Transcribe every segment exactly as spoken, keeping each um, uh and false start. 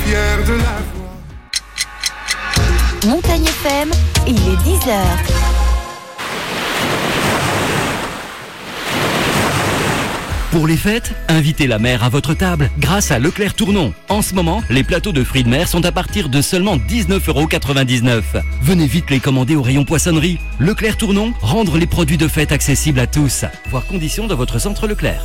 fier de la voir. Montagne F M, il est dix heures. Pour les fêtes, invitez la mer à votre table grâce à Leclerc Tournon. En ce moment, les plateaux de fruits de mer sont à partir de seulement dix-neuf euros quatre-vingt-dix-neuf. Venez vite les commander au rayon poissonnerie. Leclerc Tournon, rendre les produits de fête accessibles à tous. Voir conditions dans votre centre Leclerc.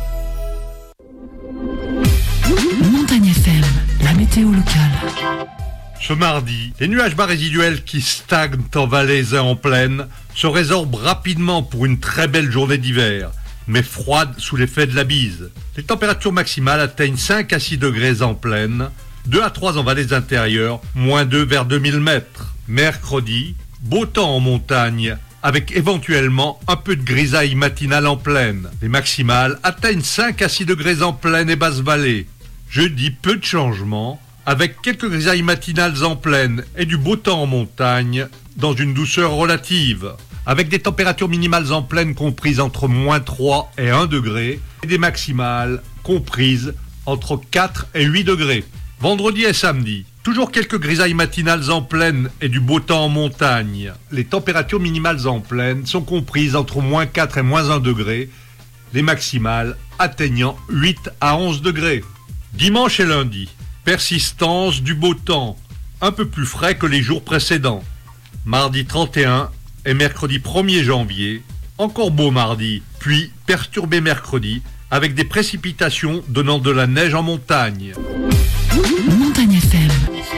Montagne F M, la météo locale. Ce mardi, les nuages bas résiduels qui stagnent en vallée et en plaine se résorbent rapidement pour une très belle journée d'hiver, mais froide sous l'effet de la bise. Les températures maximales atteignent cinq à six degrés en plaine, deux à trois en vallées intérieures, moins deux vers deux mille mètres. Mercredi, beau temps en montagne, avec éventuellement un peu de grisaille matinale en plaine. Les maximales atteignent cinq à six degrés en plaine et basse vallée. Jeudi, peu de changements, avec quelques grisailles matinales en plaine et du beau temps en montagne, dans une douceur relative, avec des températures minimales en plaine comprises entre moins trois et un degré, et des maximales comprises entre quatre et huit degrés. Vendredi et samedi, toujours quelques grisailles matinales en plaine et du beau temps en montagne. Les températures minimales en plaine sont comprises entre moins quatre et moins un degré, les maximales atteignant huit à onze degrés. Dimanche et lundi, persistance du beau temps, un peu plus frais que les jours précédents. Mardi trente et un et mercredi premier janvier, encore beau mardi, puis perturbé mercredi, avec des précipitations donnant de la neige en montagne. Montagne F M.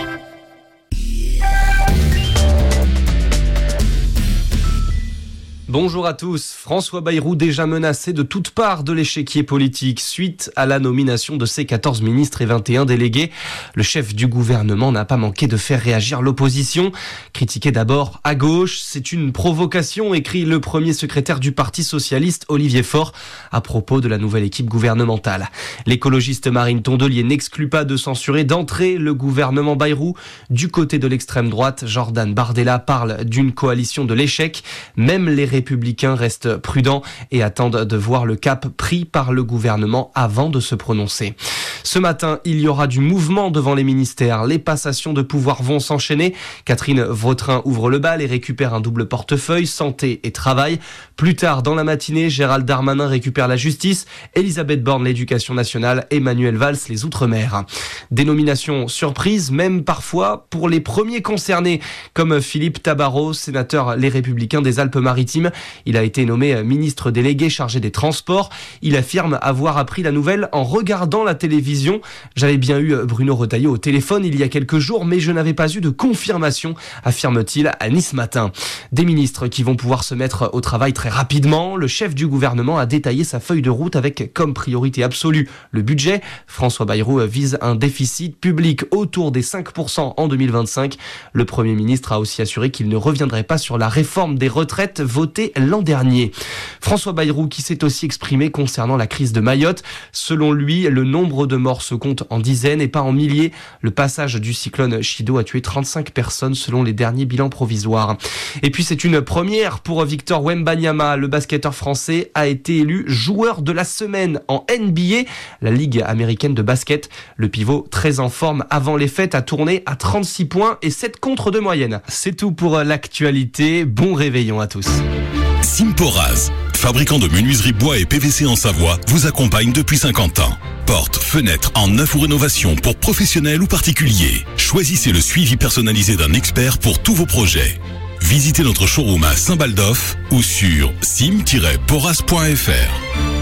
Bonjour à tous. François Bayrou déjà menacé de toutes parts de l'échiquier politique suite à la nomination de ses quatorze ministres et vingt et un délégués. Le chef du gouvernement n'a pas manqué de faire réagir l'opposition. Critiqué d'abord à gauche, c'est une provocation, écrit le premier secrétaire du Parti socialiste, Olivier Faure, à propos de la nouvelle équipe gouvernementale. L'écologiste Marine Tondelier n'exclut pas de censurer d'entrée le gouvernement Bayrou. Du côté de l'extrême droite, Jordan Bardella parle d'une coalition de l'échec. Même les républicains restent prudents et attendent de voir le cap pris par le gouvernement avant de se prononcer. Ce matin, il y aura du mouvement devant les ministères. Les passations de pouvoir vont s'enchaîner. Catherine Vautrin ouvre le bal et récupère un double portefeuille, santé et travail. Plus tard dans la matinée, Gérald Darmanin récupère la justice, Elisabeth Borne l'éducation nationale et Manuel Valls les outre-mer. Des nominations surprises, même parfois pour les premiers concernés, comme Philippe Tabarot, sénateur Les Républicains des Alpes-Maritimes. Il a été nommé ministre délégué chargé des Transports. Il affirme avoir appris la nouvelle en regardant la télévision. J'avais bien eu Bruno Retailleau au téléphone il y a quelques jours, mais je n'avais pas eu de confirmation, affirme-t-il à Nice Matin. Des ministres qui vont pouvoir se mettre au travail très rapidement. Le chef du gouvernement a détaillé sa feuille de route avec comme priorité absolue le budget. François Bayrou vise un déficit public autour des cinq pour cent en deux mille vingt-cinq. Le Premier ministre a aussi assuré qu'il ne reviendrait pas sur la réforme des retraites votée l'an dernier. François Bayrou qui s'est aussi exprimé concernant la crise de Mayotte. Selon lui, le nombre de morts se compte en dizaines et pas en milliers. Le passage du cyclone Chido a tué trente-cinq personnes selon les derniers bilans provisoires. Et puis c'est une première pour Victor Wembanyama. Le basketteur français a été élu joueur de la semaine en N B A, la ligue américaine de basket. Le pivot très en forme avant les fêtes a tourné à trente-six points et sept contre de moyenne. C'est tout pour l'actualité. Bon réveillon à tous. Simporaz, fabricant de menuiserie bois et P V C en Savoie, vous accompagne depuis cinquante ans. Portes, fenêtres en neuf ou rénovation pour professionnels ou particuliers. Choisissez le suivi personnalisé d'un expert pour tous vos projets. Visitez notre showroom à Saint-Baldoff ou sur sim tiret poraz point f r.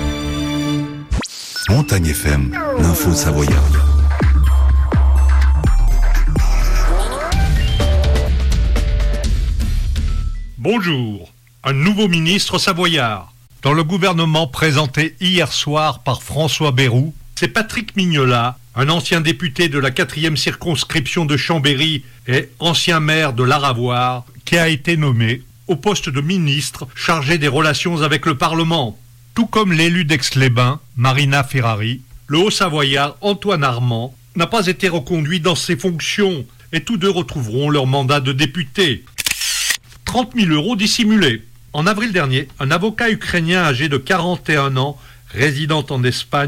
Montagne F M, l'info savoyarde. Bonjour. Un nouveau ministre savoyard. Dans le gouvernement présenté hier soir par François Bayrou, c'est Patrick Mignola, un ancien député de la quatrième circonscription de Chambéry et ancien maire de l'Aravoire, qui a été nommé au poste de ministre chargé des relations avec le Parlement. Tout comme l'élu d'Aix-les-Bains, Marina Ferrari, le Haut-Savoyard Antoine Armand n'a pas été reconduit dans ses fonctions et tous deux retrouveront leur mandat de député. trente mille euros dissimulés. En avril dernier, un avocat ukrainien âgé de quarante et un ans, résidant en Espagne,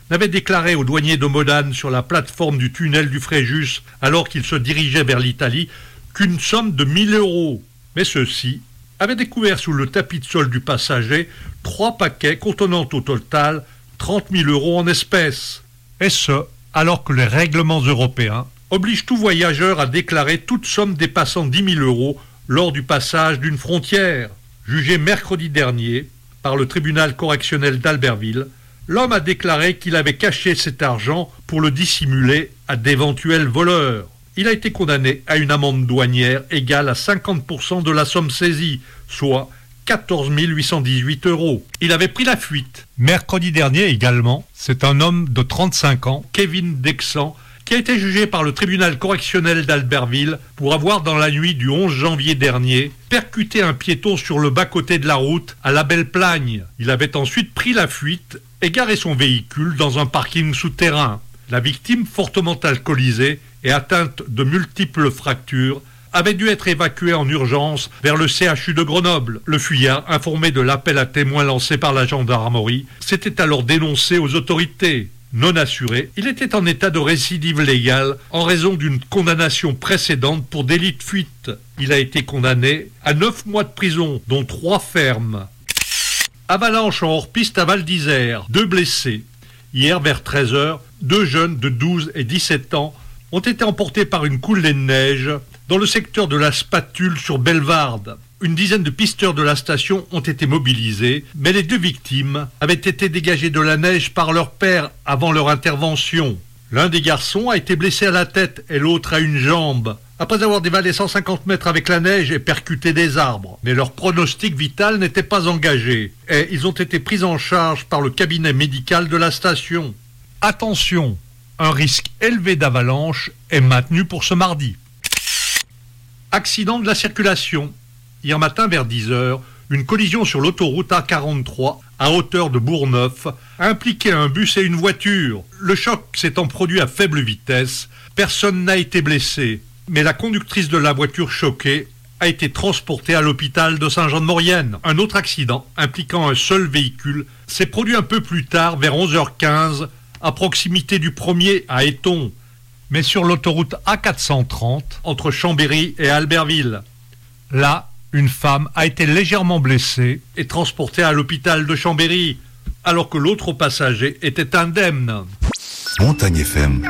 n'avait déclaré aux douaniers de Modane sur la plateforme du tunnel du Fréjus, alors qu'il se dirigeait vers l'Italie, qu'une somme de mille euros. Mais ceux-ci avaient découvert sous le tapis de sol du passager trois paquets contenant au total trente mille euros en espèces. Et ce, alors que les règlements européens obligent tout voyageur à déclarer toute somme dépassant dix mille euros lors du passage d'une frontière. Jugé mercredi dernier par le tribunal correctionnel d'Albertville, l'homme a déclaré qu'il avait caché cet argent pour le dissimuler à d'éventuels voleurs. Il a été condamné à une amende douanière égale à cinquante pour cent de la somme saisie, soit quatorze mille huit cent dix-huit euros. Il avait pris la fuite. Mercredi dernier également, c'est un homme de trente-cinq ans, Kevin Dexan, qui a été jugé par le tribunal correctionnel d'Albertville pour avoir, dans la nuit du onze janvier dernier, percuté un piéton sur le bas-côté de la route à la Belle-Plagne. Il avait ensuite pris la fuite et garé son véhicule dans un parking souterrain. La victime, fortement alcoolisée et atteinte de multiples fractures, avait dû être évacuée en urgence vers le C H U de Grenoble. Le fuyard, informé de l'appel à témoins lancé par la gendarmerie, s'était alors dénoncé aux autorités. Non assuré, il était en état de récidive légale en raison d'une condamnation précédente pour délit de fuite. Il a été condamné à neuf mois de prison, dont trois fermes. Avalanche en hors-piste à Val d'Isère, deux blessés. Hier vers treize heures, deux jeunes de douze et dix-sept ans ont été emportés par une coulée de neige dans le secteur de la Spatule sur Bellevarde. Une dizaine de pisteurs de la station ont été mobilisés, mais les deux victimes avaient été dégagées de la neige par leur père avant leur intervention. L'un des garçons a été blessé à la tête et l'autre à une jambe, après avoir dévalé cent cinquante mètres avec la neige et percuté des arbres. Mais leur pronostic vital n'était pas engagé, et ils ont été pris en charge par le cabinet médical de la station. Attention, un risque élevé d'avalanche est maintenu pour ce mardi. Accident de la circulation. Hier matin vers dix heures, une collision sur l'autoroute A quarante-trois à hauteur de Bourgneuf a impliqué un bus et une voiture. Le choc s'étant produit à faible vitesse, personne n'a été blessé, mais la conductrice de la voiture choquée a été transportée à l'hôpital de Saint-Jean-de-Maurienne. Un autre accident impliquant un seul véhicule s'est produit un peu plus tard vers onze heures quinze à proximité du premier à Éton, mais sur l'autoroute A quatre cent trente entre Chambéry et Albertville. Là, une femme a été légèrement blessée et transportée à l'hôpital de Chambéry, alors que l'autre passager était indemne. Montagne F M.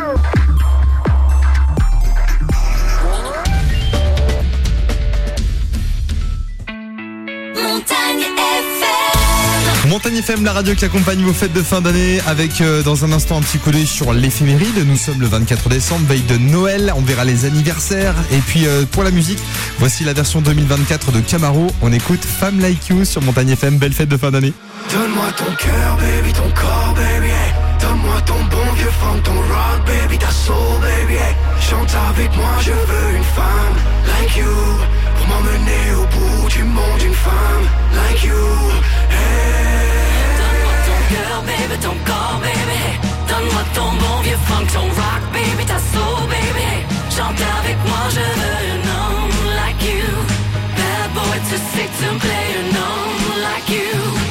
Montagne F M, la radio qui accompagne vos fêtes de fin d'année avec euh, dans un instant un petit coup d'œil sur l'éphéméride. Nous sommes le vingt-quatre décembre, veille de Noël, on verra les anniversaires. Et puis euh, pour la musique, voici la version deux mille vingt-quatre de Camaro. On écoute Femme Like You sur Montagne F M, belle fête de fin d'année. Donne-moi ton cœur, baby, ton corps, baby, hey. Donne-moi ton bon vieux funk, ton rock, baby, ta soul, baby, hey. Chante avec moi, je veux une femme like you, pour m'emmener au bout du monde, une femme like you, hey. Donne-moi ton cœur, baby, ton corps, baby, hey. Donne-moi ton bon vieux funk, ton rock, baby, ta soul, baby, hey. Chante avec moi, je veux un homme like you. Bad boy to sick to play un homme like you.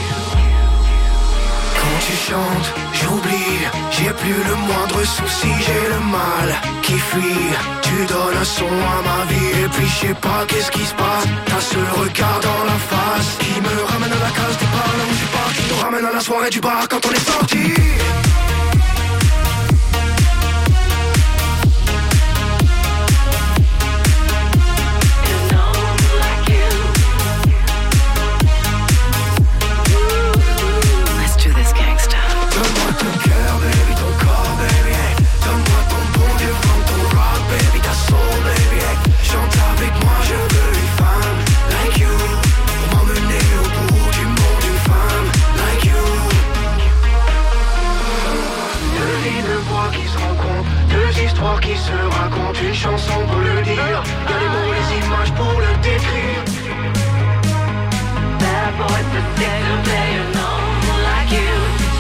Quand tu chantes, j'oublie, j'ai plus le moindre souci, j'ai le mal qui fuit. Tu donnes un son à ma vie et puis je sais pas qu'est-ce qui se passe. T'as ce regard dans la face qui me ramène à la case départ, là où je suis pas, qui nous ramène à la soirée du bar quand on est sorti. Qui se raconte une chanson pour le dire. Y'a les mots, les images pour le décrire. Bad boy to sick to play an homme like you.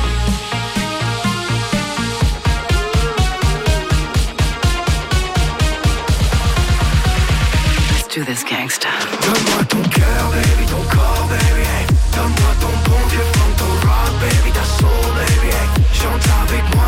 Let's do this gangsta. Donne-moi ton cœur, baby, ton corps, baby, hey. Donne-moi ton bon vieux funk, ton rock, baby, ta soul, baby, hey. Chante avec moi.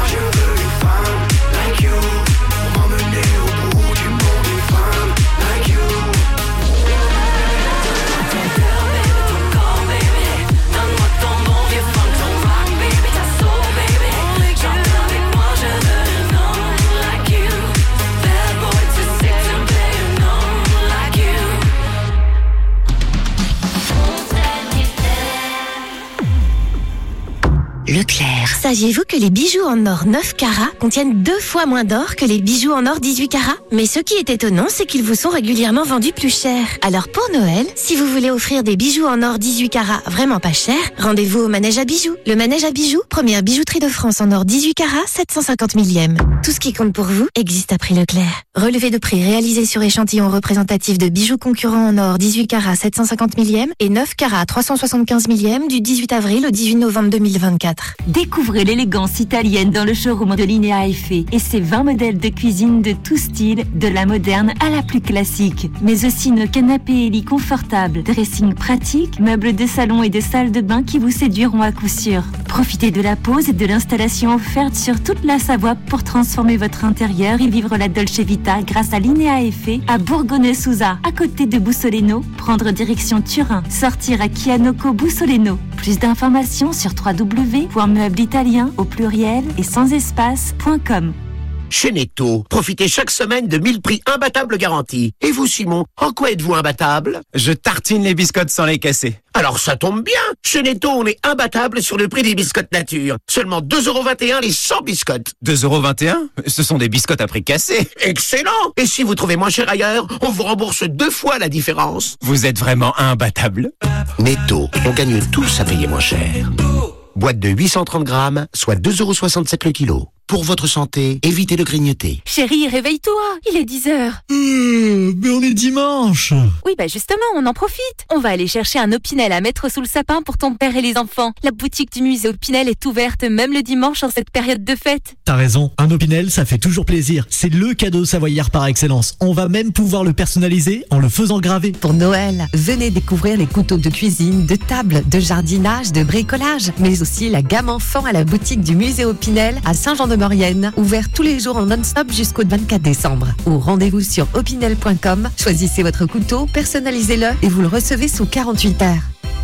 Saviez-vous que les bijoux en or neuf carats contiennent deux fois moins d'or que les bijoux en or dix-huit carats? Mais ce qui est étonnant, c'est qu'ils vous sont régulièrement vendus plus cher. Alors pour Noël, si vous voulez offrir des bijoux en or dix-huit carats vraiment pas chers, rendez-vous au Manège à bijoux. Le Manège à bijoux, première bijouterie de France en or dix-huit carats, sept cent cinquante millième. Tout ce qui compte pour vous existe à prix Leclerc. Relevé de prix réalisé sur échantillon représentatif de bijoux concurrents en or dix-huit carats sept cent cinquante millième et neuf carats trois cent soixante-quinze millième du dix-huit avril au dix-huit novembre deux mille vingt-quatre. Découvrez l'élégance italienne dans le showroom de Linea Effet et ses vingt modèles de cuisine de tout style, de la moderne à la plus classique. Mais aussi nos canapés et lits confortables, dressing pratique, meubles de salon et de salle de bain qui vous séduiront à coup sûr. Profitez de la pause et de l'installation offerte sur toute la Savoie pour transformer votre intérieur et vivre la Dolce Vita grâce à Linea Effet à Bourgogne-Souza, à côté de Bussoleno. Prendre direction Turin, sortir à Chianoco Bussoleno. Plus d'informations sur w w w point meuble italien au pluriel et sans espace point com. Chez Netto, profitez chaque semaine de mille prix imbattables garantis. Et vous, Simon, en quoi êtes-vous imbattable? Je tartine les biscottes sans les casser. Alors ça tombe bien. Chez Netto, on est imbattable sur le prix des biscottes nature. Seulement deux euros vingt et un les cent biscottes. deux euros vingt et un? Ce sont des biscottes à prix cassé. Excellent. Et si vous trouvez moins cher ailleurs, on vous rembourse deux fois la différence. Vous êtes vraiment imbattable. Netto, on gagne tous à payer moins cher. Boîte de huit cent trente grammes, soit deux euros soixante-sept le kilo. Pour votre santé, évitez de grignoter. Chérie, réveille-toi, il est dix heures. Euh, mais on est dimanche. Oui, bah justement, on en profite. On va aller chercher un Opinel à mettre sous le sapin pour ton père et les enfants. La boutique du musée Opinel est ouverte même le dimanche en cette période de fête. T'as raison, un Opinel, ça fait toujours plaisir. C'est le cadeau savoyard par excellence. On va même pouvoir le personnaliser en le faisant graver. Pour Noël, venez découvrir les couteaux de cuisine, de table, de jardinage, de bricolage, mais aussi la gamme enfant à la boutique du musée Opinel à Saint-Jean-de-Maurienne, ouvert tous les jours en non-stop jusqu'au vingt-quatre décembre. Ou rendez-vous sur opinel point com, choisissez votre couteau, personnalisez-le et vous le recevez sous quarante-huit heures.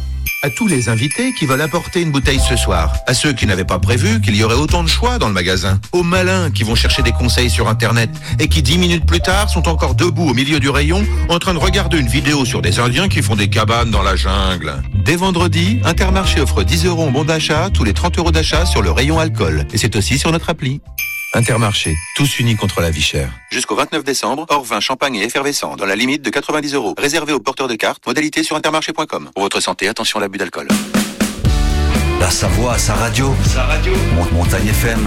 À tous les invités qui veulent apporter une bouteille ce soir, à ceux qui n'avaient pas prévu qu'il y aurait autant de choix dans le magasin, aux malins qui vont chercher des conseils sur Internet et qui dix minutes plus tard sont encore debout au milieu du rayon en train de regarder une vidéo sur des Indiens qui font des cabanes dans la jungle. Dès vendredi, Intermarché offre dix euros en bon d'achat tous les trente euros d'achat sur le rayon alcool et c'est aussi sur notre appli. Intermarché, tous unis contre la vie chère. Jusqu'au vingt-neuf décembre, hors vin, champagne et effervescent, dans la limite de quatre-vingt-dix euros. Réservé aux porteurs de cartes, modalité sur intermarché point com. Pour votre santé, attention à l'abus d'alcool. La Savoie, sa radio. Sa radio. Montagne F M.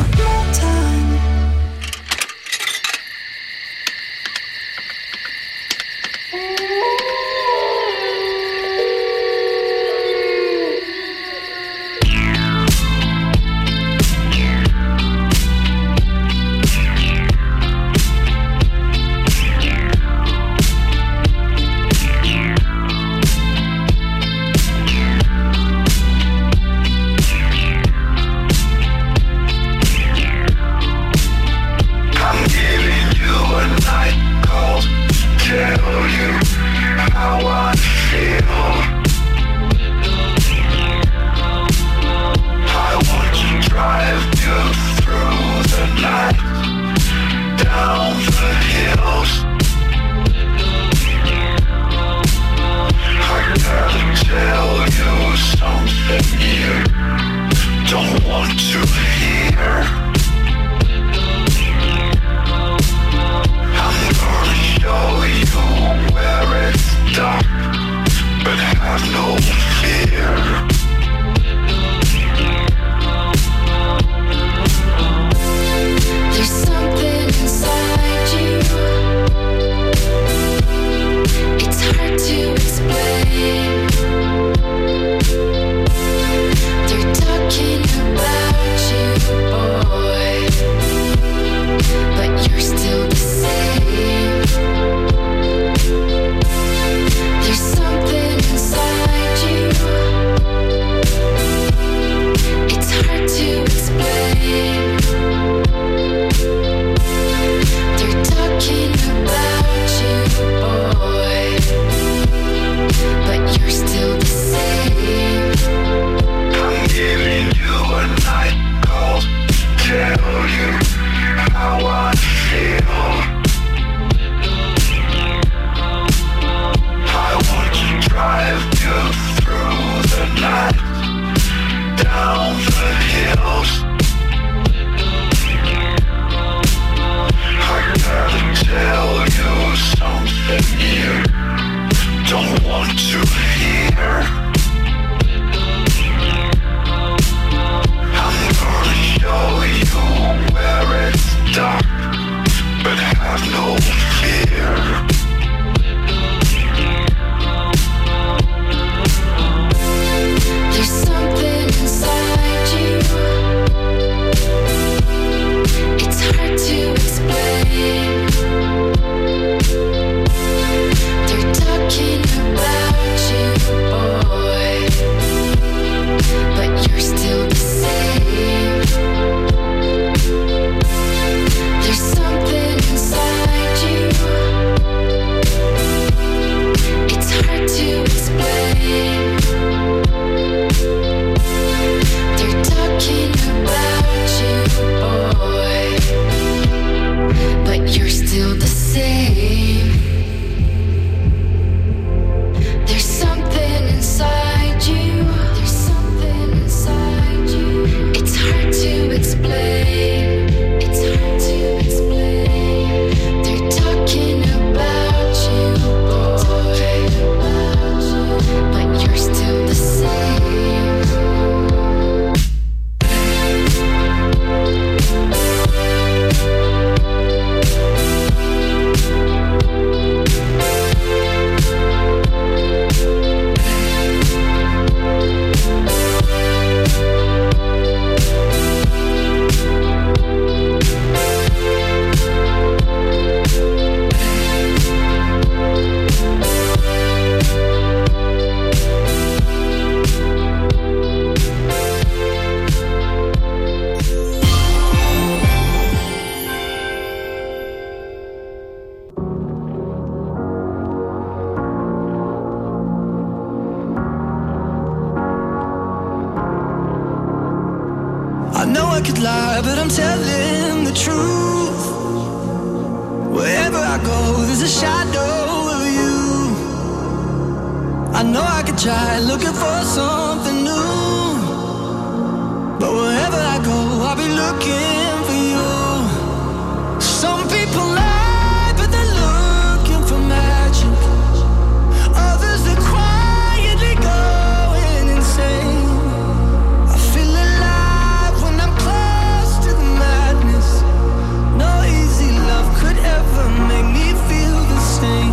could lie, but I'm telling the truth. Wherever I go, there's a shadow of you. I know I could try looking for something new, but wherever I go, I'll be looking for you. Some people lie, but they're looking for magic. Others, they're quietly going insane. I feel alive when I'm close to the madness. No easy love could ever make me feel the same.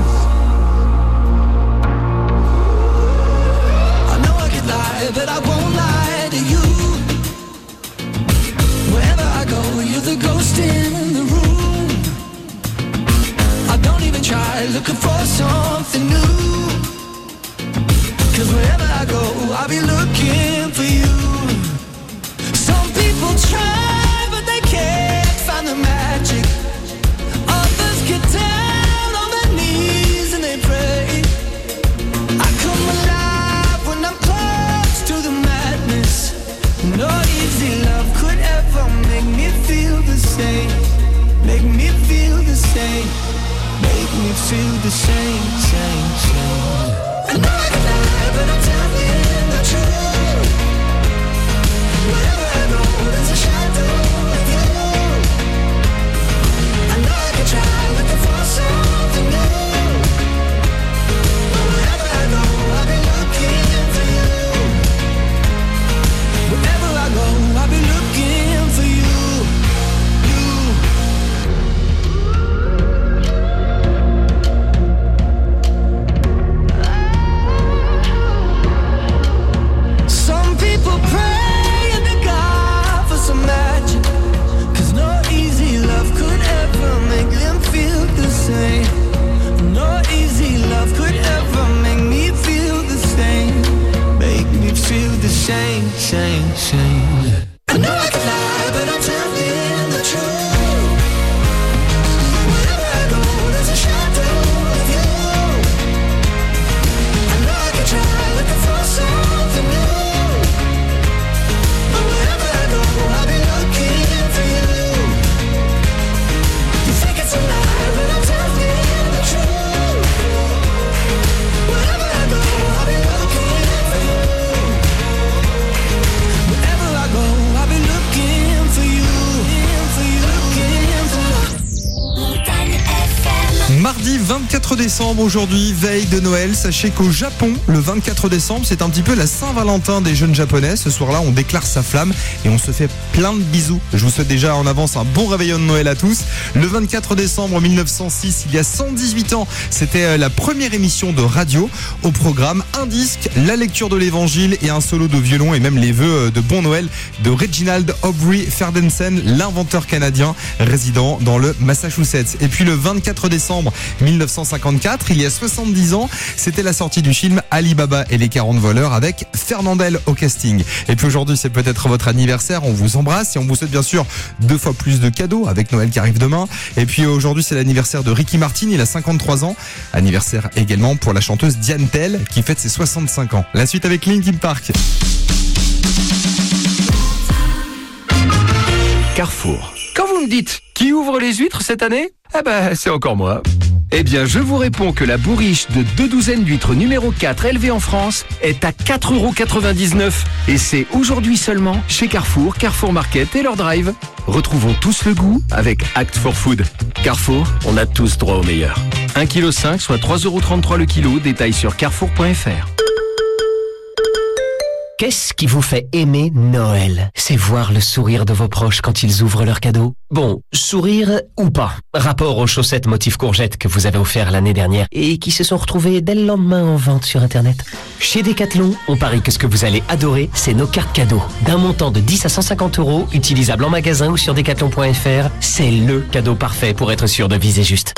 I know I could lie, but I won't lie to you. Wherever I go, you're the ghost in the room. I don't even try looking for something new, 'cause wherever I go, I'll be looking for you. Some people try, but they can't find the magic. Others get down on their knees and they pray. I come alive when I'm close to the madness. No easy love could ever make me feel the same. Make me feel the same. Make me feel the same, same, same. I know I can lie, but I'm telling the truth. Wherever I go, there's a shadow of you. I know I can try looking for something new, but wherever I go, I'll be looking for you. Wherever I go, I'll be looking for you. Some people pray and to God for some magic, 'cause no easy love could ever make them feel the same. No easy love could ever make me feel the same. Make me feel the same, same, same. I know I can lie, but I'm telling the truth. Wherever I go, there's a shadow of you. I know I can try looking for something new, but wherever I go, I'll be looking for you. You think it's a lie, but I'm telling the truth. Wherever I go, I'll be looking for you. Wherever I go, I'll be looking for you. For you, looking for Mardi vingt-quatre décembre aujourd'hui, veille de Noël. Sachez qu'au Japon, le vingt-quatre décembre, c'est un petit peu la Saint-Valentin des jeunes japonais. Ce soir-là, on déclare sa flamme et on se fait plein de bisous. Je vous souhaite déjà en avance un bon réveillon de Noël à tous. Le vingt-quatre décembre mille neuf cent six, il y a cent dix-huit ans, c'était la première émission de radio. Au programme, un disque, la lecture de l'évangile et un solo de violon et même les vœux de bon Noël de Reginald Aubrey Ferdensen, l'inventeur canadien résidant dans le Massachusetts. Et puis le vingt-quatre décembre mille neuf cent cinquante-quatre, il y a soixante-dix ans, c'était la sortie du film Alibaba et les quarante voleurs avec Fernandel au casting. Et puis aujourd'hui, c'est peut-être votre anniversaire, on vous embrasse et on vous souhaite bien sûr deux fois plus de cadeaux avec Noël qui arrive demain. Et puis aujourd'hui, c'est l'anniversaire de Ricky Martin, il a cinquante-trois ans. Anniversaire également pour la chanteuse Diane Tell qui fête ses soixante-cinq ans. La suite avec Linkin Park. Carrefour. Quand vous me dites qui ouvre les huîtres cette année, eh ben c'est encore moi. Eh bien, je vous réponds que la bourriche de deux douzaines d'huîtres numéro quatre élevée en France est à quatre euros quatre-vingt-dix-neuf. Et c'est aujourd'hui seulement chez Carrefour, Carrefour Market et leur drive. Retrouvons tous le goût avec Act for Food. Carrefour, on a tous droit au meilleur. un virgule cinq kilos, soit trois euros trente-trois le kilo, détail sur carrefour point f r. Qu'est-ce qui vous fait aimer Noël? C'est voir le sourire de vos proches quand ils ouvrent leurs cadeaux. Bon, sourire ou pas. Rapport aux chaussettes motif courgette que vous avez offert l'année dernière et qui se sont retrouvées dès le lendemain en vente sur Internet. Chez Decathlon, on parie que ce que vous allez adorer, c'est nos cartes cadeaux. D'un montant de dix à cent cinquante euros, utilisable en magasin ou sur decathlon point f r, c'est le cadeau parfait pour être sûr de viser juste.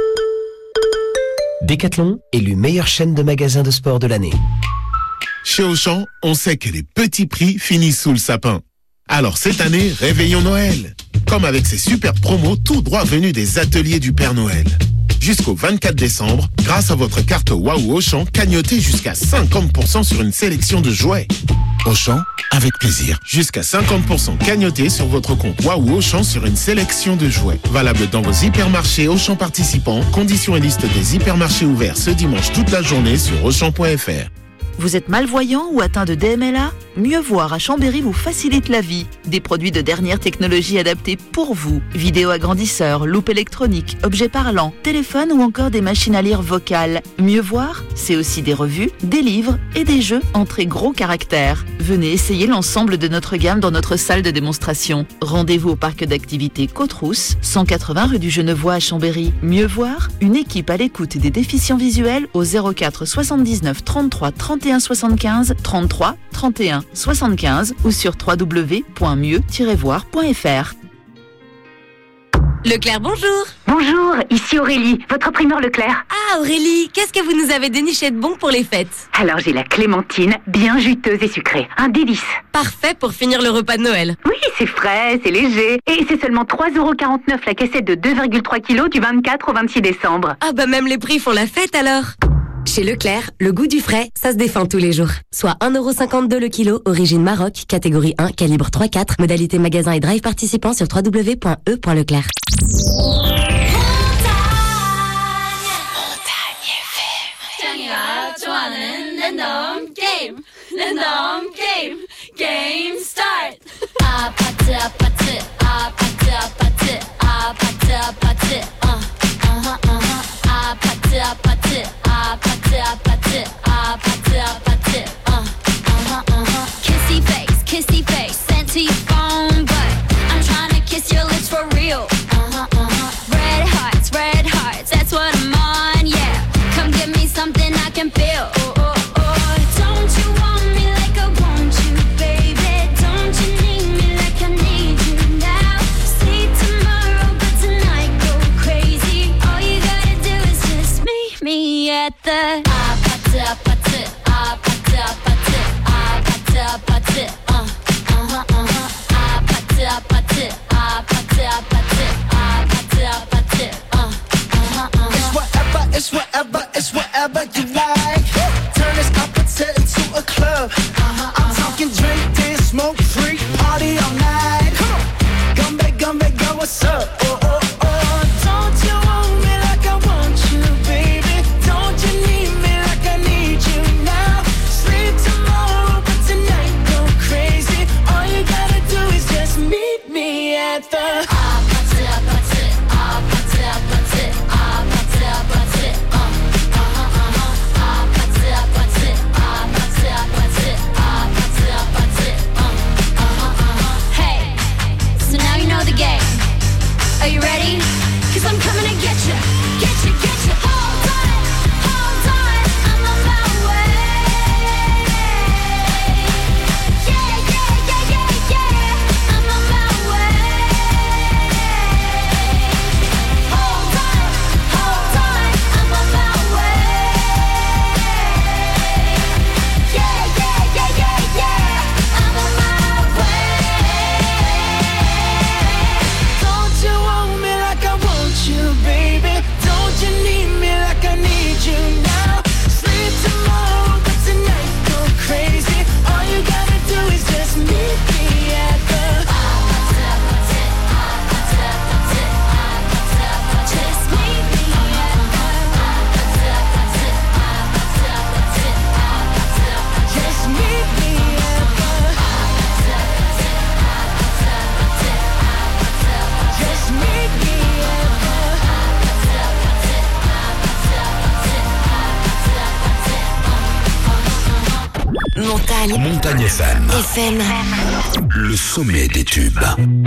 Decathlon, élu meilleure chaîne de magasins de sport de l'année. Chez Auchan, on sait que les petits prix finissent sous le sapin. Alors cette année, réveillons Noël. Comme avec ces super promos tout droit venus des ateliers du Père Noël. Jusqu'au vingt-quatre décembre, grâce à votre carte Waouh Auchan, cagnotez jusqu'à cinquante pour cent sur une sélection de jouets. Auchan, avec plaisir. Jusqu'à cinquante pour cent cagnoté sur votre compte Waouh Auchan sur une sélection de jouets. Valable dans vos hypermarchés Auchan participants. Conditions et liste des hypermarchés ouverts ce dimanche toute la journée sur auchan point f r. Vous êtes malvoyant ou atteint de D M L A ? Mieux voir à Chambéry vous facilite la vie. Des produits de dernière technologie adaptés pour vous. Vidéo agrandisseur, loupe électronique, objets parlants, téléphone ou encore des machines à lire vocales. Mieux voir, c'est aussi des revues, des livres et des jeux en très gros caractères. Venez essayer l'ensemble de notre gamme dans notre salle de démonstration. Rendez-vous au parc d'activités Côte-Rousse, cent quatre-vingts rue du Genevois à Chambéry. Mieux voir, une équipe à l'écoute des déficients visuels au zéro quatre soixante-dix-neuf trente-trois trente et un soixante-quinze trente-trois trente et un soixante-quinze ou sur w w w point mieux tiret voir point f r. Leclerc, bonjour. Bonjour, ici Aurélie, votre primeur Leclerc. Ah Aurélie, qu'est-ce que vous nous avez déniché de bon pour les fêtes? Alors j'ai la clémentine, bien juteuse et sucrée, un délice. Parfait pour finir le repas de Noël. Oui, c'est frais, c'est léger, et c'est seulement trois euros quarante-neuf la cassette de deux virgule trois kilos du vingt-quatre au vingt-six décembre. Ah bah même les prix font la fête alors. Chez Leclerc, le goût du frais, ça se défend tous les jours. Soit un euro cinquante-deux le kilo, origine Maroc, catégorie un, calibre trois quatre, modalité magasin et drive participant sur w w w point e point leclerc. Game start. 아파트 아파트 아파트 아파트 아파트 아파트 어 어허 어허 아파트 아파트 아파트 아파트 아파트 아파트 어 어허 어허 Kissy face kissy face sent to your phone but I'm trying to kiss your lips for real. Uh-huh uh-huh red hearts red hearts that's what I'm on yeah. Come give me something I can feel. Oh, oh, oh. Don't you want me like I want you, baby? Don't you need me like I need you now? See tomorrow, but tonight go crazy. All you gotta do is just meet me at the 아파트 아파트 아파트 아파트 아파트 아파트 uh uh-huh uh-huh 아파트 아파트 아파트 아파트 아파트 아파트 uh uh-huh uh-huh It's whatever, it's whatever, it's whatever you like. Turn this appetite into a club. Uh-huh, I'm talking drink, dance, smoke, free, party all night. Come on, come back, come back, girl, what's up? Oh, oh, oh. Don't you want me like I want you, baby? Don't you need me like I need you now? Sleep tomorrow, but tonight go crazy. All you gotta do is just meet me at the 아파트 아파트 아파트 아파트 아파트 아파트 어 어허 어허 아파트 아파트 아파트 아파트 아파트 아파트 어 어허 어허 Hey, so now you know the game. Are you ready? Cause I'm coming to get you, get you, get you. Hold on, hold on, I'm on my way. Yeah, yeah, yeah, yeah, yeah, I'm on my way. Hold on, hold on, I'm on my way. Yeah, yeah, yeah, yeah, yeah, I'm on my way. Don't you want me like I want you, baby? Don't you need me like I need you now? Sleep tomorrow, but tonight go crazy. All you gotta do is just meet me at the Just meet me at Just meet me at the Just meet me Montagne. Montagne F M. F M. Le sommet des tubes.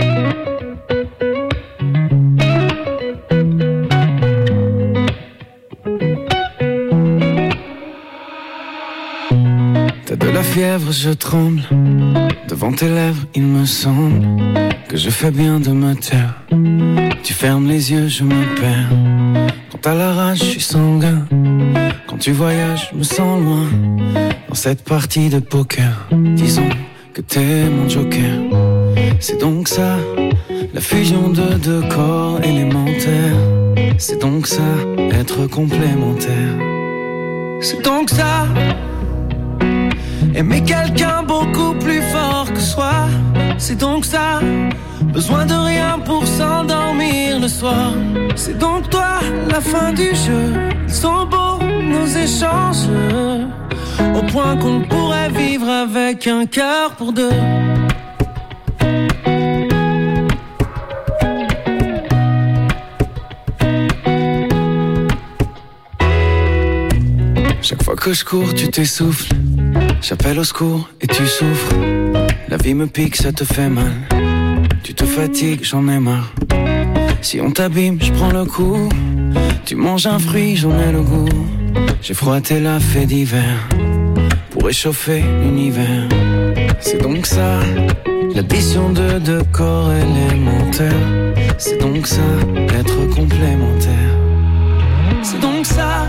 T'as de la fièvre, je tremble. Devant tes lèvres, il me semble que je fais bien de me taire. Tu fermes les yeux, je me perds. Quand t'as la rage, je suis sanguin. Quand tu voyages, je me sens loin. Dans cette partie de poker, disons que t'es mon joker. C'est donc ça, la fusion de deux corps élémentaires. C'est donc ça, être complémentaire. C'est donc ça. Aimer quelqu'un beaucoup plus fort que soi, c'est donc ça. Besoin de rien pour s'endormir le soir. C'est donc toi, la fin du jeu. Ils sont beaux nos échanges, au point qu'on pourrait vivre avec un cœur pour deux. Chaque fois que je cours, tu t'essouffles. J'appelle au secours et tu souffres. La vie me pique, ça te fait mal. Tu te fatigues, j'en ai marre. Si on t'abîme, je prends le coup. Tu manges un fruit, j'en ai le goût. J'ai froissé la fée d'hiver pour réchauffer l'univers. C'est donc ça, l'addition de deux corps élémentaires. C'est donc ça, l'être complémentaire. C'est donc ça,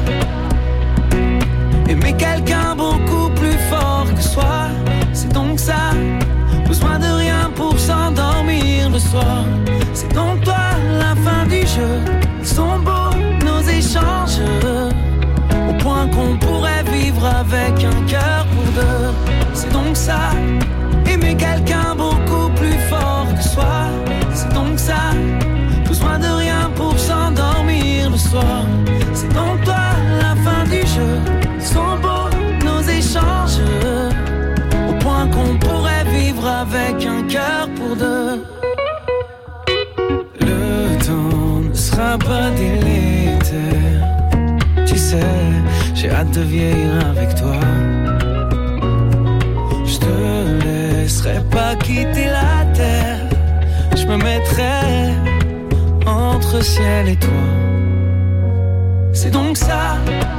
aimer quelqu'un beaucoup plus fort que soi. C'est donc ça, besoin de rien pour s'endormir le soir. C'est donc toi, la fin du jeu. Ils sont beaux nos échanges, au point qu'on pourrait vivre avec un cœur pour deux. C'est donc ça, aimer quelqu'un beaucoup plus fort que soi. C'est donc ça, besoin de rien pour s'endormir le soir. C'est donc toi, la fin du jeu. Ils sont beaux nos échanges, au point qu'on pourrait vivre avec un cœur pour deux. Le temps ne sera pas délétère. Tu sais, j'ai hâte de vieillir avec toi. Je te laisserai pas quitter la terre. Je me mettrai entre ciel et toi. C'est donc ça,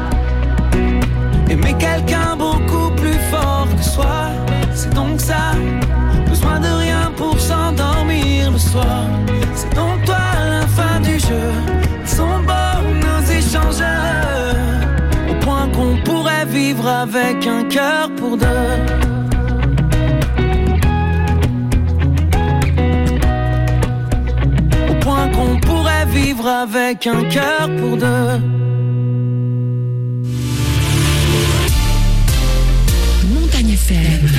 aimer quelqu'un beaucoup plus fort que soi. C'est donc ça, besoin de rien pour s'endormir le soir. C'est donc toi, la fin du jeu. Ils sont beaux nos échanges, au point qu'on pourrait vivre avec un cœur pour deux. Au point qu'on pourrait vivre avec un cœur pour deux. Montagne F M,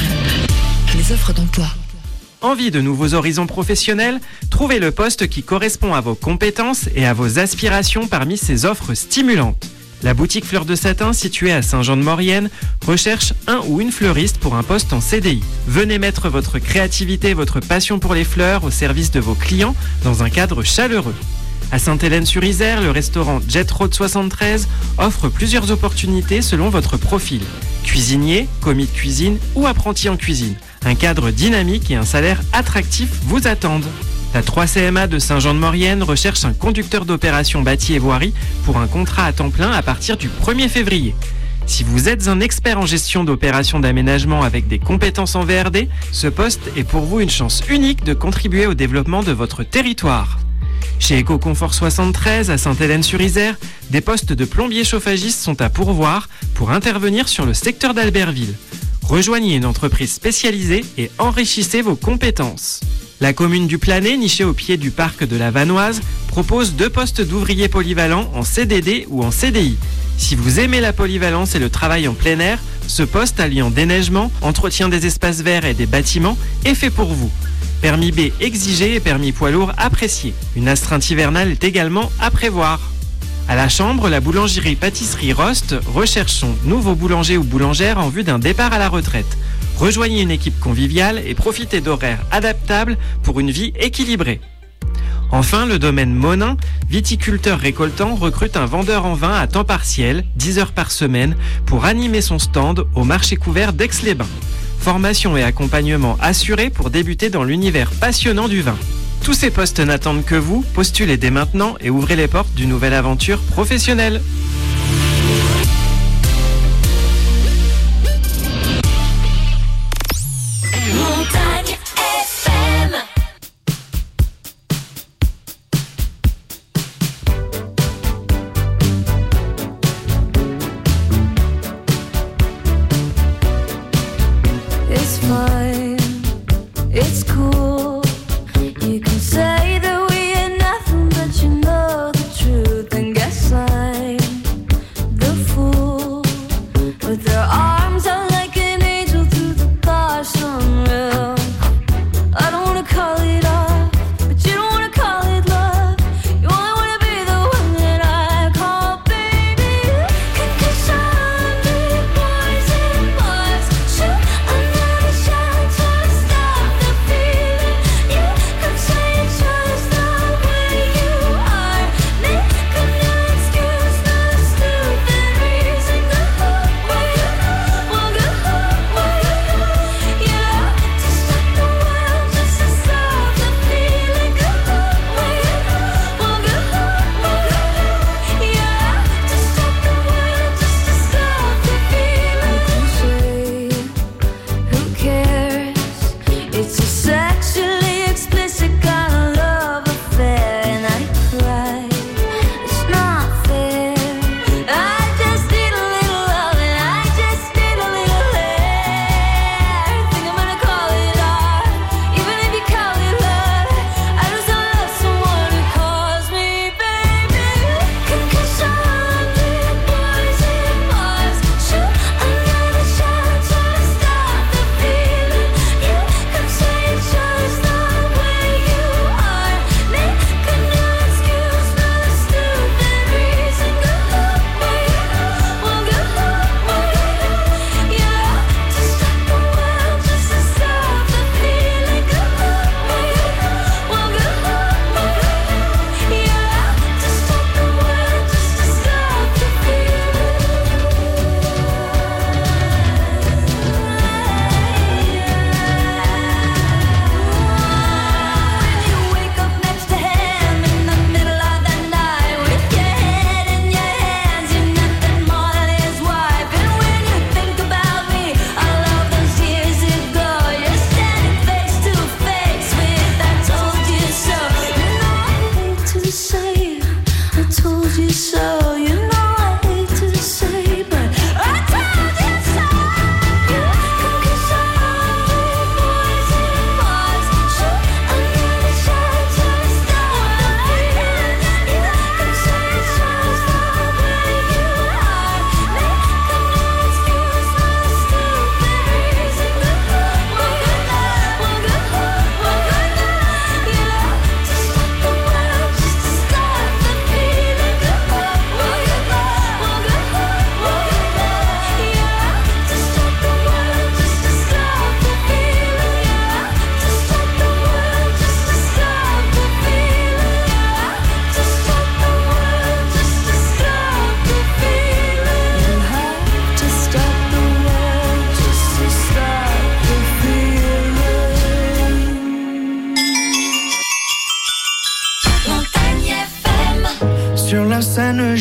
les offres d'emploi. Envie de nouveaux horizons professionnels? Trouvez le poste qui correspond à vos compétences et à vos aspirations parmi ces offres stimulantes. La boutique Fleurs de Satin, située à Saint-Jean-de-Maurienne, recherche un ou une fleuriste pour un poste en C D I. Venez mettre votre créativité et votre passion pour les fleurs au service de vos clients dans un cadre chaleureux. À Sainte-Hélène-sur-Isère, le restaurant Jet Road soixante-treize offre plusieurs opportunités selon votre profil. Cuisinier, commis de cuisine ou apprenti en cuisine. Un cadre dynamique et un salaire attractif vous attendent. La trois C M A de Saint-Jean-de-Maurienne recherche un conducteur d'opération bâti et voirie pour un contrat à temps plein à partir du premier février. Si vous êtes un expert en gestion d'opérations d'aménagement avec des compétences en V R D, ce poste est pour vous une chance unique de contribuer au développement de votre territoire. Chez Ecoconfort soixante-treize à Sainte-Hélène-sur-Isère, des postes de plombier chauffagiste sont à pourvoir pour intervenir sur le secteur d'Albertville. Rejoignez une entreprise spécialisée et enrichissez vos compétences. La commune du Planet, nichée au pied du parc de la Vanoise, propose deux postes d'ouvriers polyvalents en C D D ou en C D I. Si vous aimez la polyvalence et le travail en plein air, ce poste alliant déneigement, entretien des espaces verts et des bâtiments est fait pour vous. Permis B exigé et permis poids lourd apprécié. Une astreinte hivernale est également à prévoir. À la Chambre, la boulangerie-pâtisserie Rost recherche son nouveau boulanger ou boulangère en vue d'un départ à la retraite. Rejoignez une équipe conviviale et profitez d'horaires adaptables pour une vie équilibrée. Enfin, le domaine Monin, viticulteur récoltant, recrute un vendeur en vin à temps partiel, dix heures par semaine, pour animer son stand au marché couvert d'Aix-les-Bains. Formation et accompagnement assurés pour débuter dans l'univers passionnant du vin. Tous ces postes n'attendent que vous, postulez dès maintenant et ouvrez les portes d'une nouvelle aventure professionnelle. Montagne F M. It's fine, it's cool. You can say that we ain't nothing, but you know the truth. And guess I'm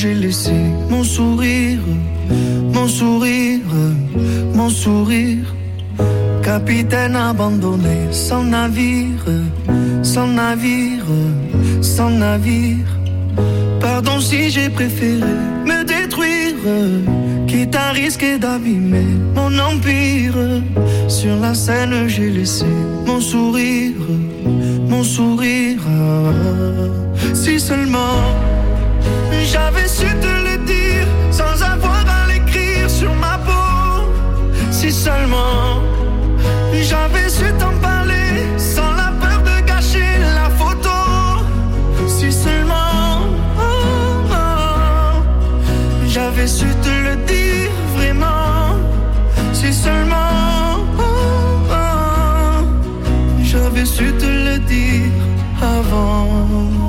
j'ai laissé mon sourire, mon sourire, mon sourire. Capitaine abandonné, sans navire, sans navire, sans navire. Pardon si j'ai préféré me détruire, quitte à risquer d'abîmer mon empire. Sur la scène j'ai laissé mon sourire, mon sourire. Si seulement j'avais su te le dire sans avoir à l'écrire sur ma peau. Si seulement j'avais su t'en parler sans la peur de gâcher la photo. Si seulement oh, oh, j'avais su te le dire vraiment. Si seulement oh, oh, j'avais su te le dire avant.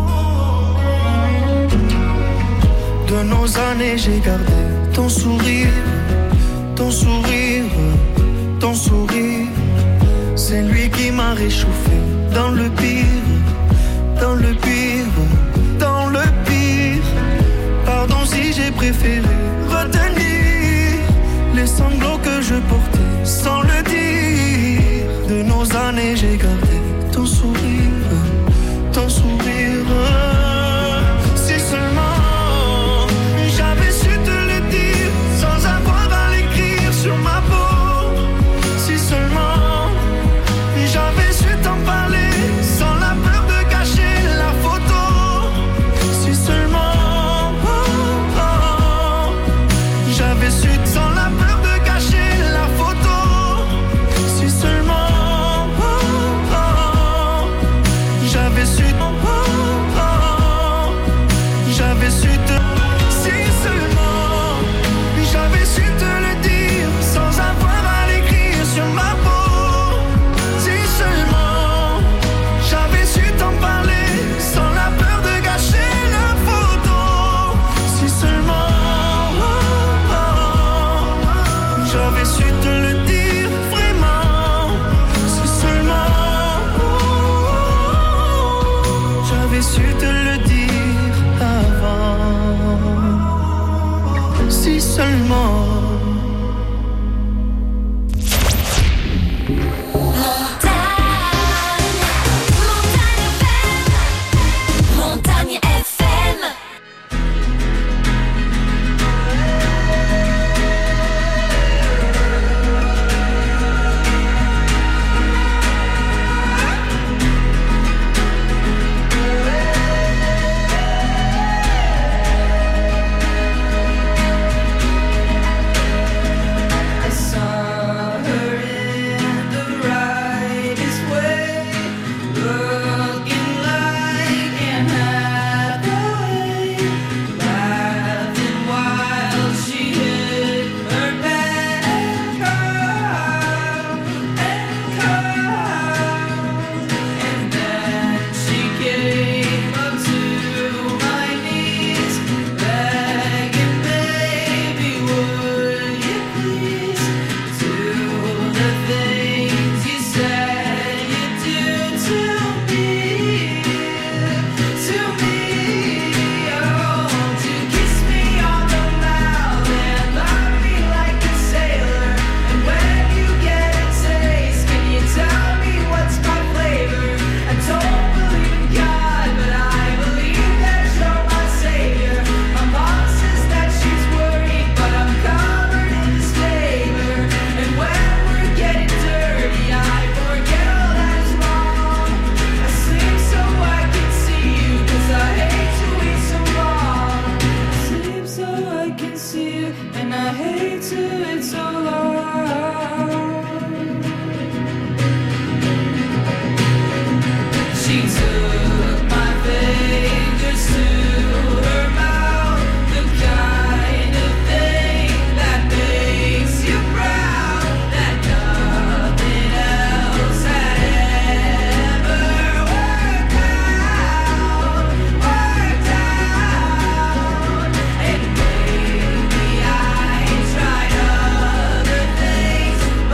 De nos années j'ai gardé ton sourire, ton sourire, ton sourire. C'est lui qui m'a réchauffé dans le pire, dans le pire, dans le pire. Pardon si j'ai préféré retenir les sanglots que je portais sans le dire. De nos années j'ai gardé ton sourire, ton sourire. Si seulement j'avais su te le dire sans avoir à l'écrire sur ma peau. Si seulement j'avais su t'en parler sans la peur de gâcher la photo. Si seulement oh, oh, j'avais su sans la peur de gâcher la photo. Si seulement oh, oh, j'avais su oh, oh, j'avais su te. Si seulement j'avais su te le dire sans avoir à l'écrire sur ma peau. Si seulement j'avais su t'en parler sans la peur de gâcher la photo. Si seulement oh, oh, j'avais su te le dire vraiment. Si seulement oh, j'avais su te le dire avant. Si seulement. Montagne F M. I saw her in the brightest way, looking like Anne Hathaway, laughing while she hit her bed and cried and cried. And then she came up to my knees, begging, baby, would you please do the things you said you'd do to me, to me. Oh, to kiss me on the mouth and love me like a sailor. And when you get a taste, can you tell me what's my flavor? I don't believe in God, but I believe that you're my savior. My mom says that she's worried, but I'm covered in disclaimer. And when we're getting dirty, I forget all that is wrong. I sleep so I can see you, 'cause I hate to wait so long. I sleep so I can see you, and I hate to wait so long. She took my fingers to her mouth, the kind of thing that makes you proud, that nothing else had ever worked out, worked out. And maybe I tried other things,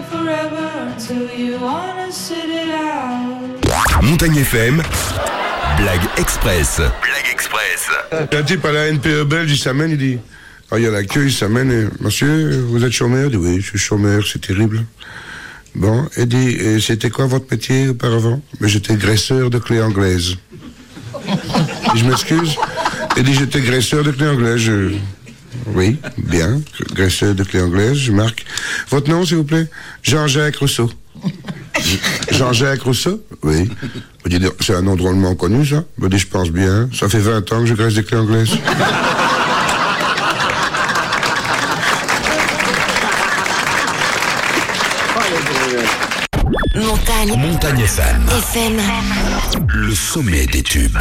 forever until you wanna sit it out. Montagne F M, Blague Express. Blague Express. Un type à la N P E belge, il s'amène, il dit... Ah, il y a l'accueil, il s'amène et... Monsieur, vous êtes chômeur? Il dit, oui, je suis chômeur, c'est terrible. Bon, il dit, et c'était quoi votre métier auparavant? Mais j'étais graisseur de clés anglaises. Et je m'excuse. Il dit, j'étais graisseur de clés anglaises. Je... Oui, bien, graisseur de clés anglaises, je marque. Votre nom, s'il vous plaît? Jean-Jacques Rousseau. Jean-Jacques Rousseau? Oui. Il dit, c'est un nom drôlement connu, ça? Il dit, je pense bien. Ça fait vingt ans que je graisse des clés anglaises. Montagne. Montagne F M. F M. Le sommet des tubes.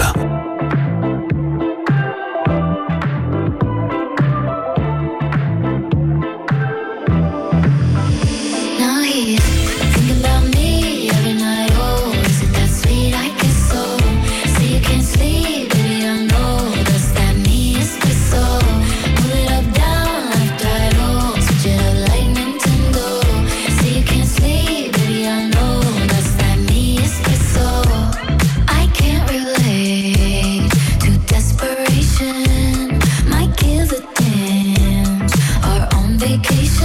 Now he's thinking about me every night. Oh, is it that sweet? I guess so. Say you can't sleep, baby, I know. Does that mean it's so? Move it up, down, left, right, oh. Switch it up like Nintendo. Say you can't sleep, baby, I know. Does that mean it's so? I can't relate to desperation. Might give a damn. Or on vacation.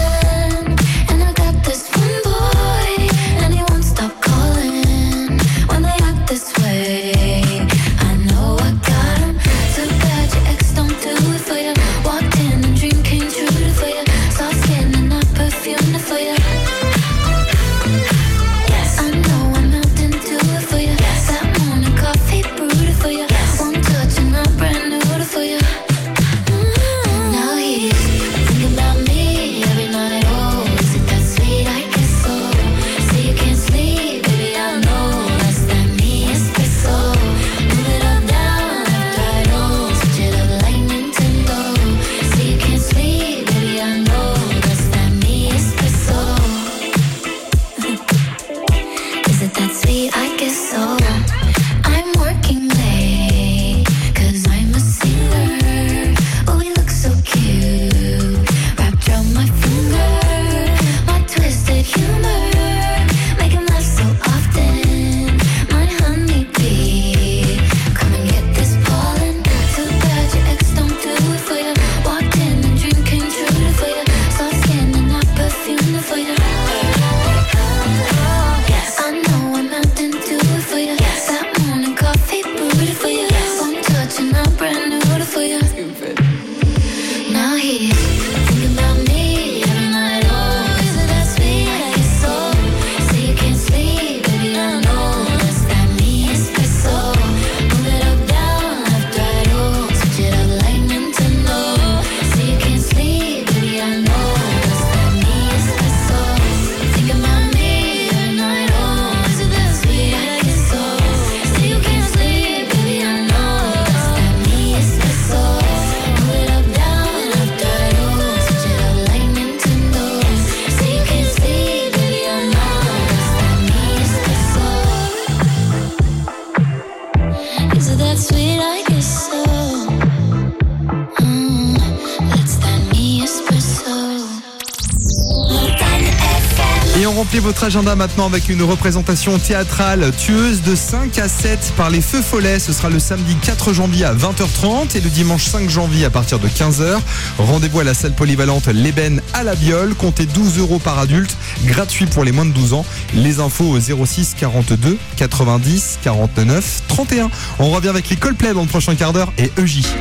Votre agenda maintenant avec une représentation théâtrale tueuse de cinq à sept par les Feux Follets. Ce sera le samedi quatre janvier à vingt heures trente et le dimanche cinq janvier à partir de quinze heures. Rendez-vous à la salle polyvalente L'Ébène à la Biole. Comptez douze euros par adulte, gratuit pour les moins de douze ans. Les infos au zéro six quarante-deux quatre-vingt-dix quarante-neuf trente et un. On revient avec les Coldplay dans le prochain quart d'heure et E J.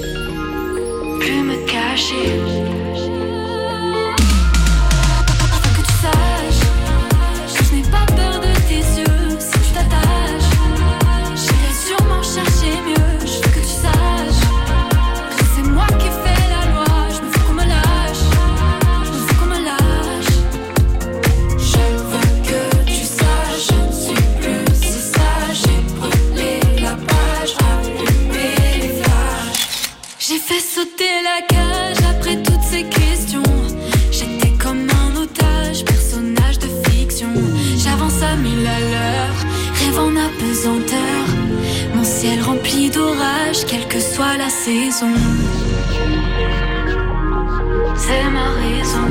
Plus me cacher. rêve en apesanteur, mon ciel rempli d'orages, quelle que soit la saison. C'est ma raison.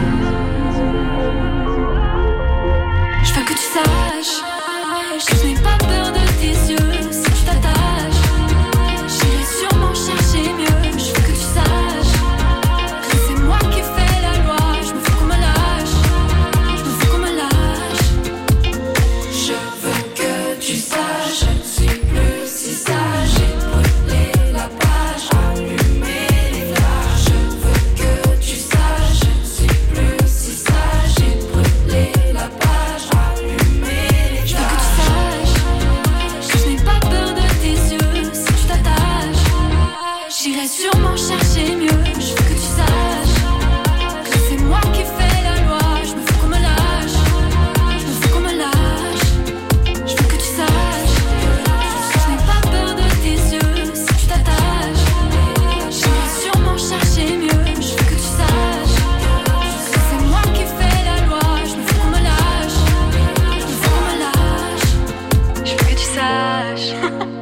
Je veux que tu saches que je n'ai pas peur de tes yeux. Si tu t'attaches, j'irai sûrement chercher mieux. Je veux que tu saches que c'est moi qui fais la loi. Je me fous qu'on me lâche, je me fous qu'on me lâche. Je veux que tu saches, je ne suis plus si sage. J'ai brûlé la page, allumé les flashs. Je veux que tu saches, je ne suis plus si sage. J'ai brûlé la page, allumé les flashs. Je veux que tu saches que je n'ai pas peur de tes yeux. Si tu t'attaches, j'irai sûrement chercher mieux. Je veux que tu saches que c'est moi qui fais la loi. Je me fous qu'on me lâche, je me fous qu'on me lâche. Je veux que tu saches que je n'ai pas peur de tes yeux. Si tu t'attaches, j'irai sûrement chercher mieux. Je veux que tu saches que c'est moi qui fais la loi. Je me fous qu'on me lâche, je me fous qu'on me lâche. Je veux que tu saches.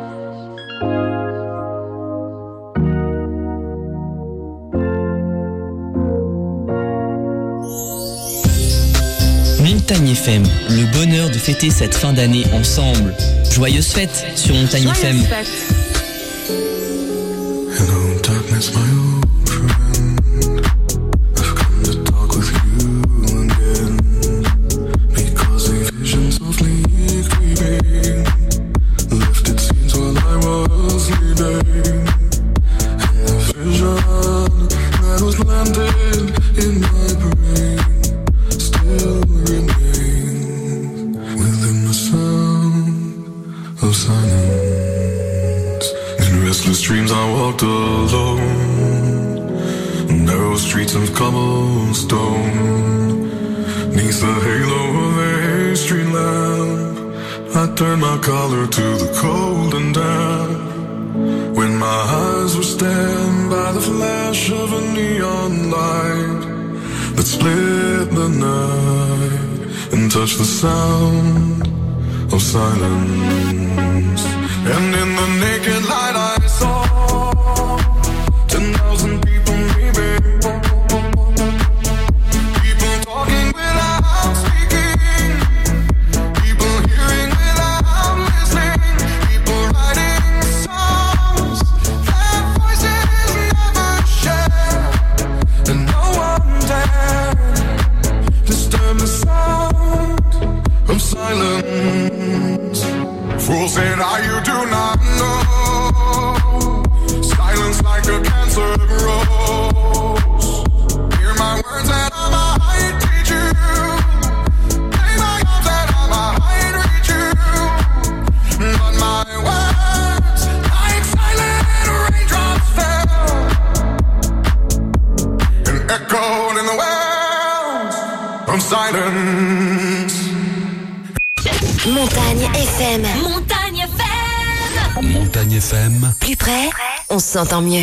Montagne F M, le bonheur de fêter cette fin d'année ensemble. Joyeuses fêtes sur Montagne F M. Hello, darkness, my old friend. I've come to talk with you again. Because a vision softly creeping left its scenes while I was sleeping. And the vision that was landed in my brain still remains within the sound of silence. In restless dreams I walked alone, narrow streets of cobblestone. Neath the halo of a street lamp, I turned my collar to the cold and damp. When my eyes were stabbed by the flash of a neon light that split the night and touched the sound of silence. And in the naked light I saw ten thousand people maybe, people talking without speaking, people hearing without listening, people writing songs that voices never share, and no one dared disturb the sound of silence. Fools say now you do not know, silence like a cancer grows. Hear my words and I might teach you, play my arms and I might reach you, but my words like silent raindrops fell and echoed in the wells of silence. Montagne F M. Montagne F M. Montagne F M. Plus près, on s'entend mieux.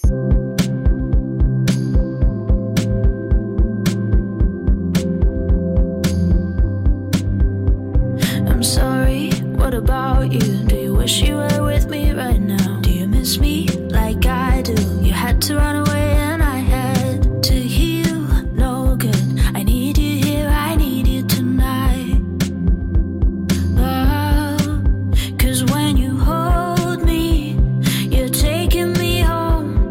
I'm sorry, what about you? Do you wish you were with me right now? Do you miss me like I do? You had to run away and I had to heal. No good, I need you here, I need you tonight. Oh, 'cause when you hold me, you're taking me home.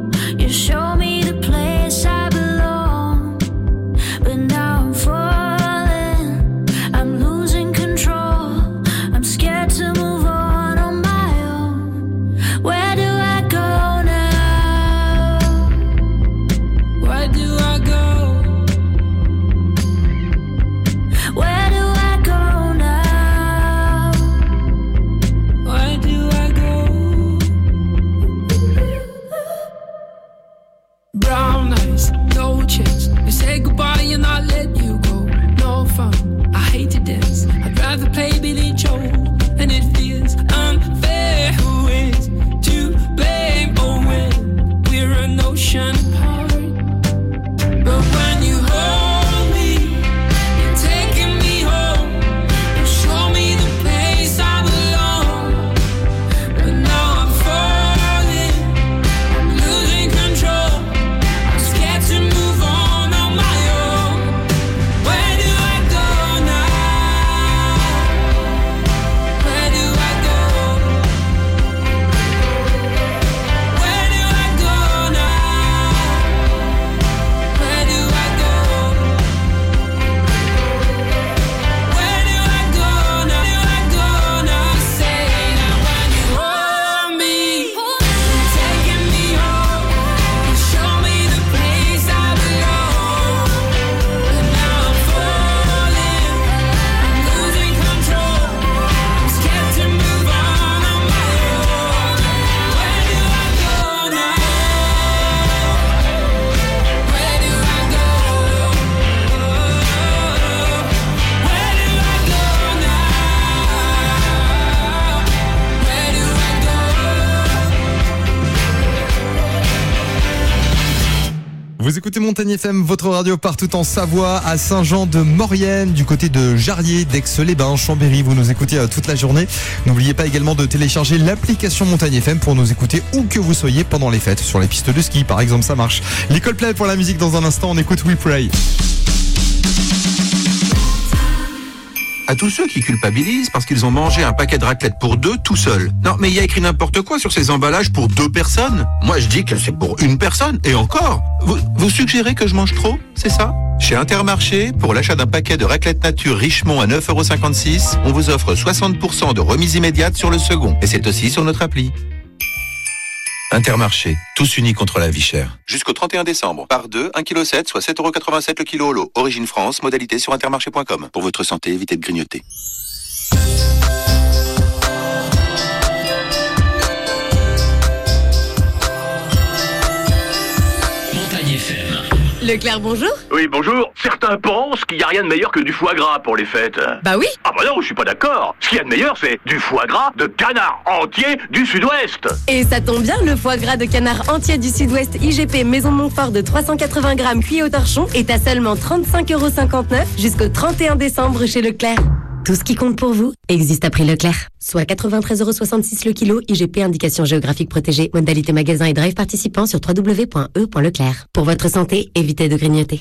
Vous écoutez Montagne F M, votre radio partout en Savoie, à Saint-Jean-de-Maurienne, du côté de Jarrier, d'Aix-les-Bains, Chambéry. Vous nous écoutez euh, toute la journée. N'oubliez pas également de télécharger l'application Montagne F M pour nous écouter où que vous soyez pendant les fêtes. Sur les pistes de ski, par exemple, ça marche. Les Coldplay pour la musique dans un instant. On écoute We Pray. À tous ceux qui culpabilisent parce qu'ils ont mangé un paquet de raclette pour deux tout seuls. Non, mais il y a écrit n'importe quoi sur ces emballages pour deux personnes. Moi, je dis que c'est pour une personne. Et encore, vous, vous suggérez que je mange trop, c'est ça? Chez Intermarché, pour l'achat d'un paquet de raclette nature Richemont à neuf euros cinquante-six, on vous offre soixante pour cent de remise immédiate sur le second. Et c'est aussi sur notre appli. Intermarché, tous unis contre la vie chère. Jusqu'au trente et un décembre. Par deux, un virgule sept kilos, soit sept euros quatre-vingt-sept le kilo au lot. Origine France, modalité sur intermarché point com. Pour votre santé, évitez de grignoter. Montagne F M. Leclerc, bonjour. Oui, bonjour. Certains pensent qu'il n'y a rien de meilleur que du foie gras pour les fêtes. Bah oui. Ah bah non, je suis pas d'accord. Ce qu'il y a de meilleur, c'est du foie gras de canard entier du Sud-Ouest. Et ça tombe bien, le foie gras de canard entier du Sud-Ouest I G P Maison Montfort de trois cent quatre-vingts grammes cuit au torchon est à seulement trente-cinq euros cinquante-neuf jusqu'au trente et un décembre chez Leclerc. Tout ce qui compte pour vous existe à prix Leclerc. Soit quatre-vingt-treize euros soixante-six le kilo, I G P indication géographique protégée, modalité magasin et drive participant sur w w w point e point leclerc. Pour votre santé, évitez de grignoter.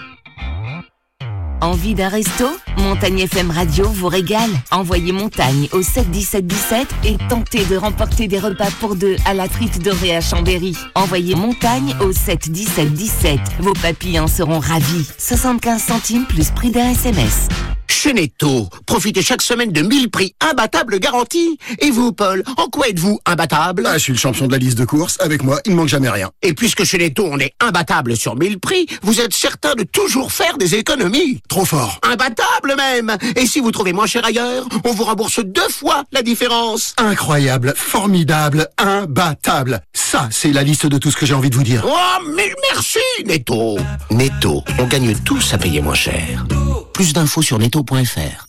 Envie d'un resto? Montagne F M Radio vous régale. Envoyez Montagne au sept dix-sept dix-sept et tentez de remporter des repas pour deux à la Truite Dorée à Chambéry. Envoyez Montagne au sept dix-sept dix-sept. Vos papillons seront ravis. soixante-quinze centimes plus prix d'un S M S. Chez Netto, profitez chaque semaine de mille prix imbattables garantis. Et vous, Paul, en quoi êtes-vous imbattable? Ah, je suis le champion de la liste de courses. Avec moi, il ne manque jamais rien. Et puisque chez Netto, on est imbattable sur mille prix, vous êtes certain de toujours faire des économies. Trop fort. Imbattable même. Et si vous trouvez moins cher ailleurs, on vous rembourse deux fois la différence. Incroyable, formidable, imbattable. Ça, c'est la liste de tout ce que j'ai envie de vous dire. Oh, mais merci, Netto. Netto, on gagne tous à payer moins cher. Plus d'infos sur netto point f r.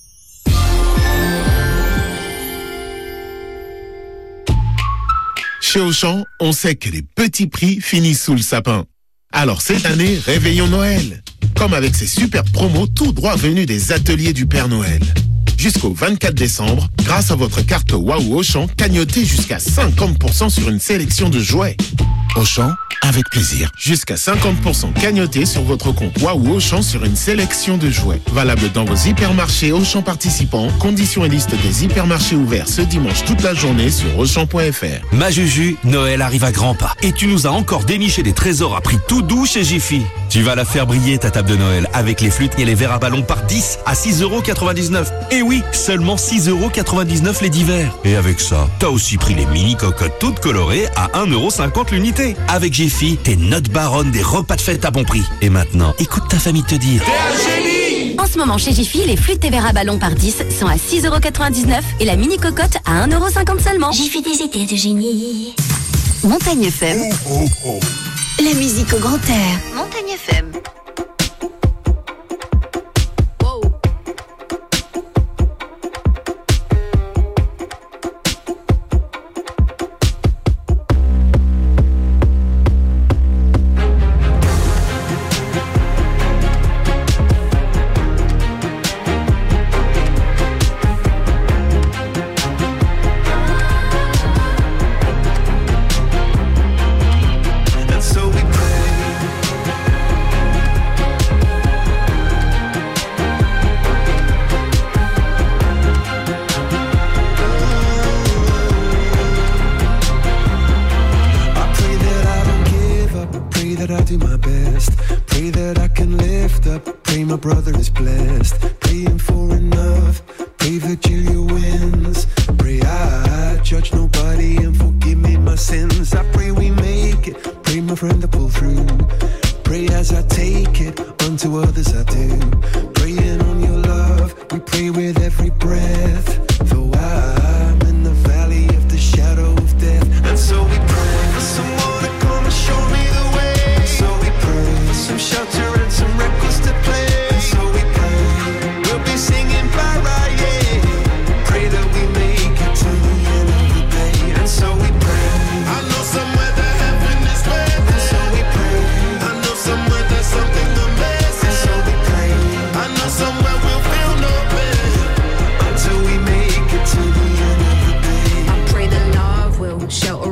Chez Auchan, on sait que les petits prix finissent sous le sapin. Alors cette année, réveillons Noël. Comme avec ces super promos tout droit venus des ateliers du Père Noël. Jusqu'au vingt-quatre décembre, grâce à votre carte Waouh Auchan, cagnotez jusqu'à cinquante pour cent sur une sélection de jouets. Auchan, avec plaisir. Jusqu'à cinquante pour cent cagnoté sur votre compte Waouh Auchan sur une sélection de jouets. Valable dans vos hypermarchés Auchan participants. Conditions et liste des hypermarchés ouverts ce dimanche toute la journée sur auchan point f r. Ma Juju, Noël arrive à grands pas. Et tu nous as encore déniché des trésors à prix tout doux chez Jiffy. Tu vas la faire briller ta table de Noël avec les flûtes et les verres à ballon par dix à six euros quatre-vingt-dix-neuf. Et oui, seulement six euros quatre-vingt-dix-neuf les divers. Et avec ça, t'as aussi pris les mini cocottes toutes colorées à un euro cinquante l'unité. Avec Jiffy, t'es notre baronne des repas de fête à bon prix. Et maintenant, écoute ta famille te dire. T'es un génie! En ce moment chez Jiffy, les flûtes et verres à ballon par dix sont à six euros quatre-vingt-dix-neuf et la mini cocotte à un euro cinquante seulement. Jiffy des idées de génie. Montagne F M. Oh, oh, oh. La musique au grand air. Montagne F M. Brother is blessed, praying for enough. Pray Virgilia wins. Pray I judge nobody and forgive me my sins. I pray we make it. Pray my friend to pull through. Pray as I take it, unto others I do. Praying on your love, we pray with every breath. Though I'm in the valley of the shadow of death, and so we pray for someone to come and show me the way. And so we pray for some shelter and some records to play. Some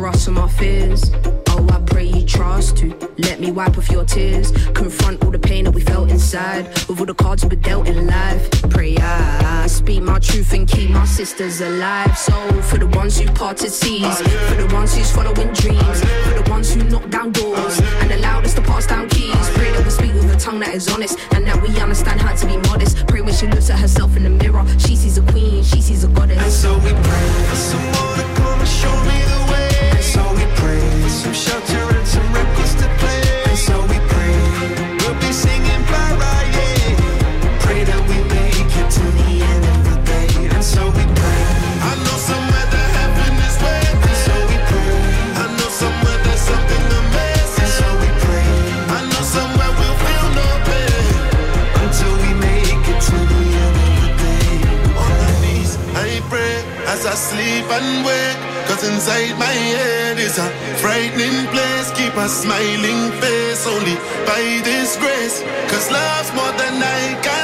us and our fears. Oh, I pray you trust to let me wipe off your tears. Confront all the pain that we felt inside with all the cards we were dealt in life. Pray I speak my truth and keep my sisters alive. So for the ones who parted seas, for the ones who's following dreams, for the ones who knock down doors and allowed us to pass down keys. Pray that we speak with a tongue that is honest and that we understand how to be modest. Pray when she looks at herself in the mirror, she sees a queen, she sees a goddess. And so we pray for someone to come and show me the way. And so we pray for some shelter and some records to play. And so we pray we'll be singing fly right, yeah. Pray that we make it to the end of the day. And so we pray. I know somewhere that heaven is waiting. And so we pray. I know somewhere there's something amazing. And so we pray. I know somewhere we'll feel no pain until we make it to the end of the day. On my knees, I pray as I sleep and wake. Cause inside my head is a frightening place. Keep a smiling face only by this grace. Cause love's more than I can